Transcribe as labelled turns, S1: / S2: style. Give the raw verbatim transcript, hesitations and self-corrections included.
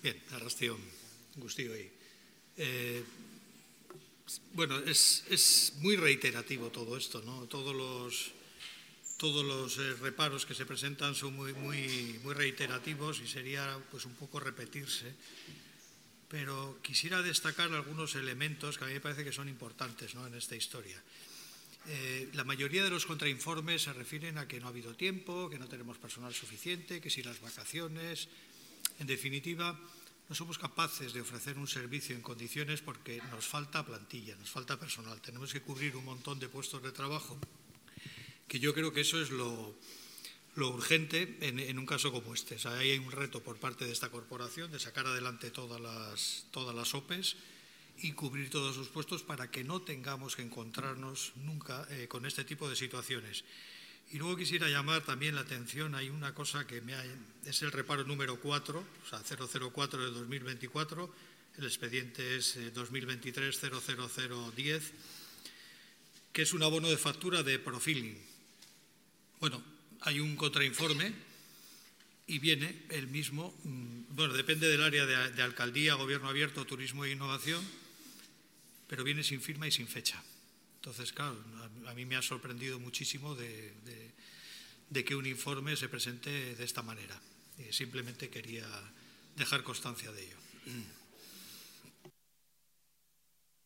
S1: Bien, arrastio guztioi. Eh, bueno, es, es muy reiterativo todo esto, ¿no? Todos los, todos los eh, reparos que se presentan son muy, muy, muy reiterativos y sería pues un poco repetirse. Pero quisiera destacar algunos elementos que a mí me parece que son importantes, ¿no?, en esta historia. Eh, la mayoría de los contrainformes se refieren a que no ha habido tiempo, que no tenemos personal suficiente, que si las vacaciones. En definitiva, no somos capaces de ofrecer un servicio en condiciones porque nos falta plantilla, nos falta personal. Tenemos que cubrir un montón de puestos de trabajo, que yo creo que eso es lo, lo urgente en, en un caso como este. O sea, ahí hay un reto por parte de esta corporación de sacar adelante todas las, todas las O P Es y cubrir todos sus puestos para que no tengamos que encontrarnos nunca eh, con este tipo de situaciones. Y luego quisiera llamar también la atención, hay una cosa que me ha, es el reparo número cuatro, o sea, cero cero cuatro de dos mil veinticuatro, el expediente es eh, dos mil veintitrés cero cero cero diez, que es un abono de factura de Profiling. Bueno, hay un contrainforme y viene el mismo, bueno, depende del área de, de alcaldía, gobierno abierto, turismo e innovación, pero viene sin firma y sin fecha. Entonces, claro, a mí me ha sorprendido muchísimo de, de, de que un informe se presente de esta manera. Y simplemente quería dejar constancia de ello.